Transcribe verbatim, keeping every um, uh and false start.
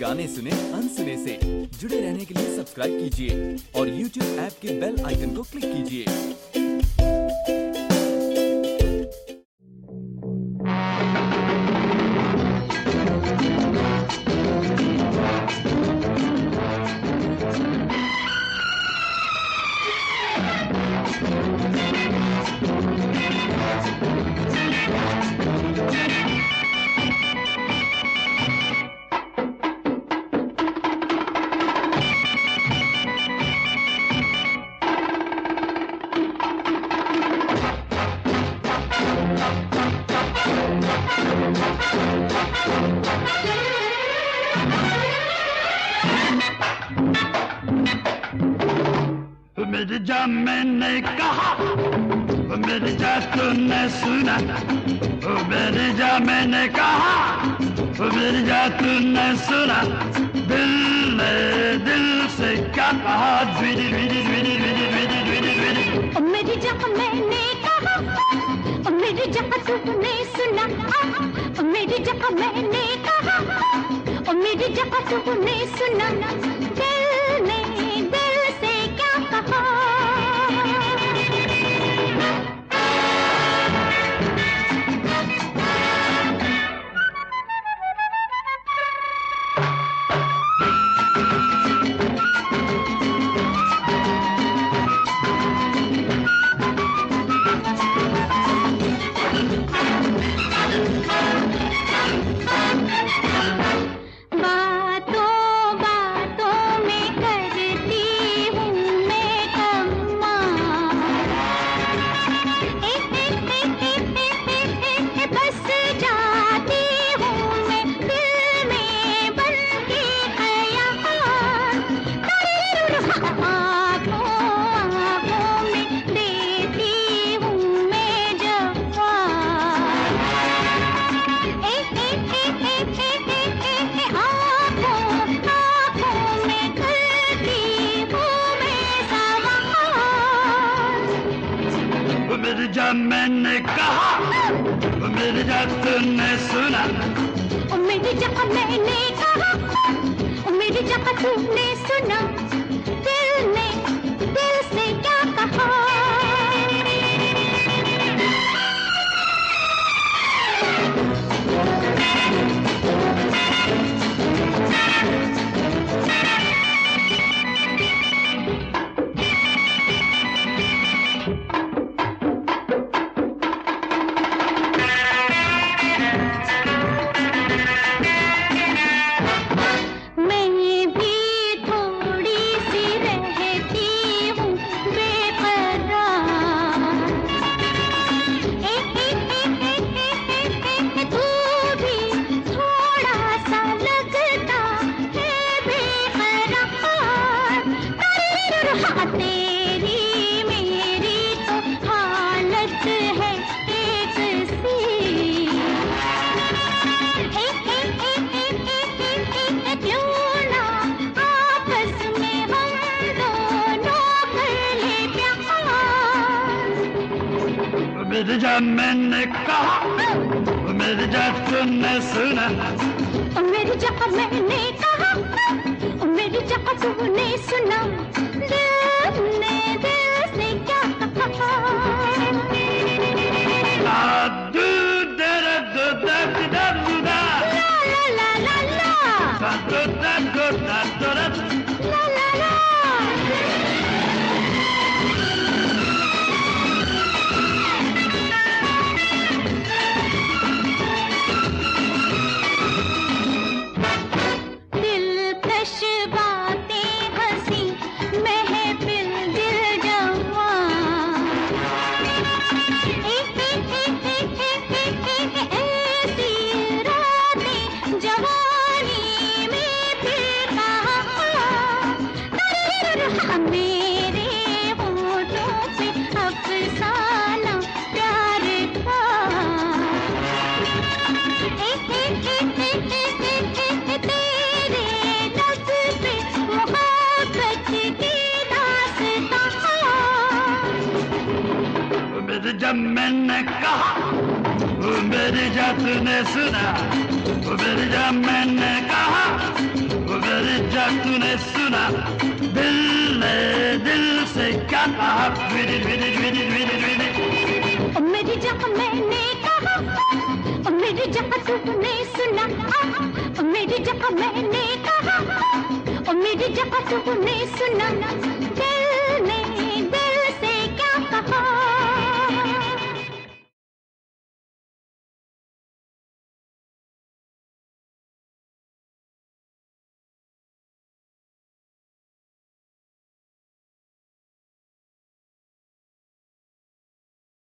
गाने सुने अनसुने से। जुड़े रहने के लिए सब्सक्राइब कीजिए और यूट्यूब ऐप के बेल आइकन को क्लिक कीजिए। मेरी जान मैंने कहा, मेरी जान तूने सुना। मेरी जान मैंने कहा, मेरी जान तूने सुना। दिल ने दिल से क्या कहा, द्विदी द्विदी द्विदी द्विदी द्विदी द्विदी द्विदी। मेरी जान मैंने कहा, मेरी जान तूने सुना। मेरी जान मैंने कहा, मेरी जान तूने सुना। दिल ने दिल से क्या कहा। मेरी जान मैंने कहा, मेरी जान तूने सुना। मेरी जान मैंने कहा, मेरी जान तूने सुना। दिल ने दिल से क्या कहा। मेरी जान मैंने कहा, मेरी जान तूने सुना। मेरी जान मैंने कहा, मेरी जान तूने सुना। दिल ने दिल से क्या कहा। दू दर दू दर दर दूदा। ला ला ला ला। दू दर दू दर दर। ला ला ला। जब मैंने कहा वो मेरी जात ने सुना, वो मेरी जब मैंने कहा दिल ने दिल से क्या कहा, विदित विदित विदित विदित विदित। ओ मेरी जान मैंने कहा, ओ मेरी जान तूने सुना, ओ मेरी जान मैंने कहा, ओ मेरी जान तूने सुना।